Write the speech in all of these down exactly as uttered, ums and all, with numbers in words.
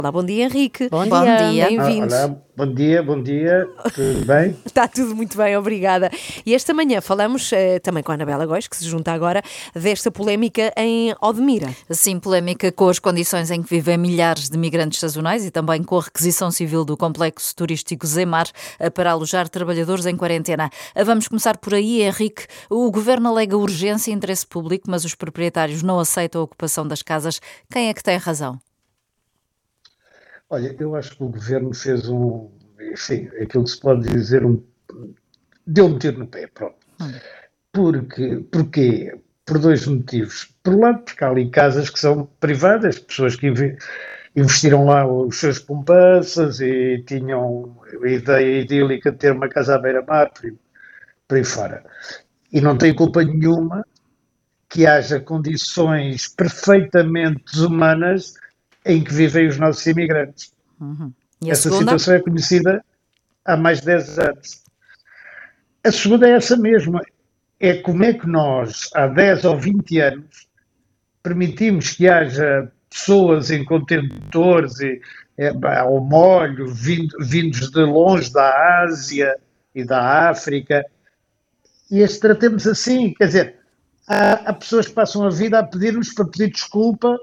Olá, bom dia, Henrique. Bom, bom dia, dia. Bem-vindos. Ah, olá, bom dia, bom dia, tudo bem? Está tudo muito bem, obrigada. E esta manhã falamos eh, também com a Anabela Góis, que se junta agora, desta polémica em Odmira. Sim, polémica com as condições em que vivem milhares de migrantes sazonais e também com a requisição civil do complexo turístico Zemar para alojar trabalhadores em quarentena. Vamos começar por aí, Henrique. O Governo alega urgência e interesse público, mas os proprietários não aceitam a ocupação das casas. Quem é que tem razão? Olha, eu acho que o Governo fez um, enfim, aquilo que se pode dizer, um, deu um tiro no pé, pronto. Hum. Porque, porquê? Por dois motivos. Por um lado, porque há ali casas que são privadas, pessoas que investiram lá os seus poupanças e tinham a ideia idílica de ter uma casa à beira-mar, por, por aí fora. E não tem culpa nenhuma que haja condições perfeitamente desumanas em que vivem os nossos imigrantes. Uhum. E a essa segunda? situação é conhecida há mais de dez anos. A segunda é essa mesma. É como é que nós, há dez ou vinte anos, permitimos que haja pessoas em contentores e, é, ao molho, vindo, vindos de longe da Ásia e da África, e as tratemos assim. Quer dizer, há, há pessoas que passam a vida a pedir-nos para pedir desculpa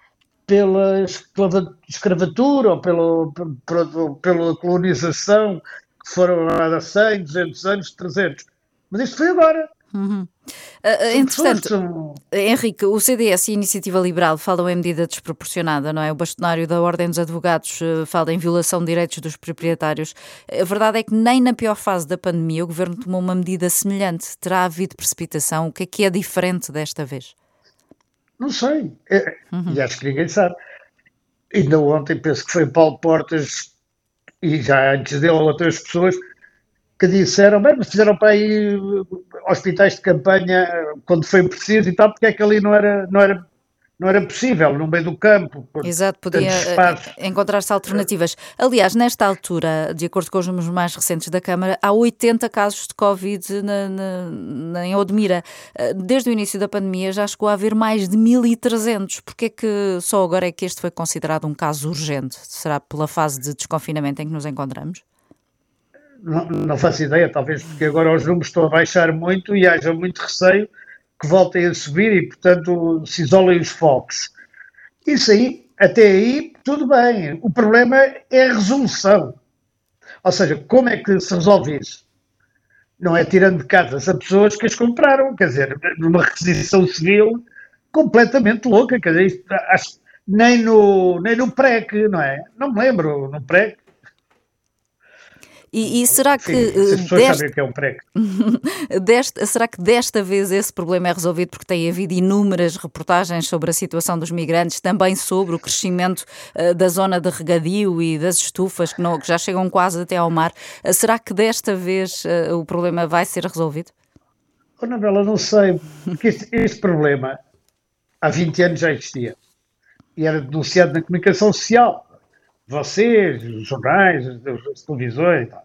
pela escravatura ou pela, pela, pela colonização que foram há cem, duzentos anos, trezentos. Mas isto foi agora. Uhum. Uh, entretanto, são... Henrique, o C D S e a Iniciativa Liberal falam em medida desproporcionada, não é? O bastonário da Ordem dos Advogados uh, fala em violação de direitos dos proprietários. A verdade é que nem na pior fase da pandemia o Governo tomou uma medida semelhante. Terá havido precipitação? O que é que é diferente desta vez? Não sei, é, uhum. E acho que ninguém sabe. Ainda ontem penso que foi Paulo Portas, e já antes dele outras pessoas, que disseram, bem, mas fizeram para aí hospitais de campanha quando foi preciso e tal, porque é que ali não era, não era, não era possível, no meio do campo. Exato, podia encontrar-se alternativas. Aliás, nesta altura, de acordo com os números mais recentes da Câmara, há oitenta casos de Covid na, na, na, em Odmira. Desde o início da pandemia já chegou a haver mais de mil e trezentos. Porquê é que só agora é que este foi considerado um caso urgente? Será pela fase de desconfinamento em que nos encontramos? Não, não faço ideia, talvez porque agora os números estão a baixar muito e haja muito receio que voltem a subir e, portanto, se isolem os focos. Isso aí, até aí, tudo bem. O problema é a resolução. Ou seja, como é que se resolve isso? Não é tirando de casas a pessoas que as compraram, quer dizer, numa requisição civil completamente louca, quer dizer, isto, acho, nem no, nem no P R E C, não é? Não me lembro, no P R E C. E, e será que, Sim, as pessoas sabem o que é um P R E C. desta, será que desta vez esse problema é resolvido porque tem havido inúmeras reportagens sobre a situação dos migrantes, também sobre o crescimento uh, da zona de regadio e das estufas que, não, que já chegam quase até ao mar? Uh, será que desta vez uh, o problema vai ser resolvido? Oh, Anabela, não sei, porque este, este problema há vinte anos já existia e era denunciado na comunicação social. Vocês, os jornais, as televisões e tal.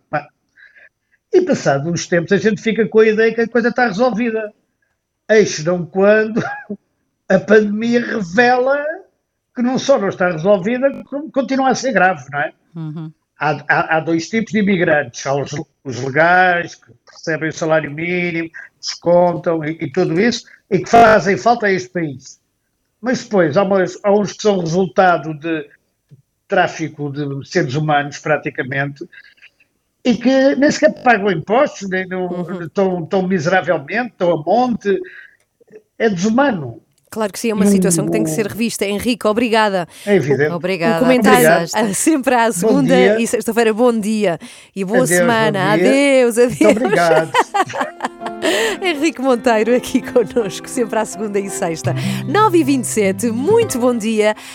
E passados uns tempos a gente fica com a ideia que a coisa está resolvida. Eis não quando a pandemia revela que não só não está resolvida, como continua a ser grave, não é? Uhum. Há, há, há dois tipos de imigrantes. Há os, os legais, que recebem o salário mínimo, descontam e, e tudo isso, e que fazem falta a este país. Mas depois há, umas, há uns que são resultado de tráfico de seres humanos, praticamente, e que nem sequer pagam impostos, nem não, uhum. tão, tão miseravelmente, tão a monte. É desumano. Claro que sim, é uma situação que tem que ser revista. Henrique, obrigada. É evidente. Obrigada. O comentário Obrigado. sempre à segunda e sexta-feira. Bom dia e boa adeus, semana. Adeus, adeus. Muito obrigado. Henrique Monteiro aqui connosco, sempre à segunda e sexta. nove e vinte e sete, muito bom dia.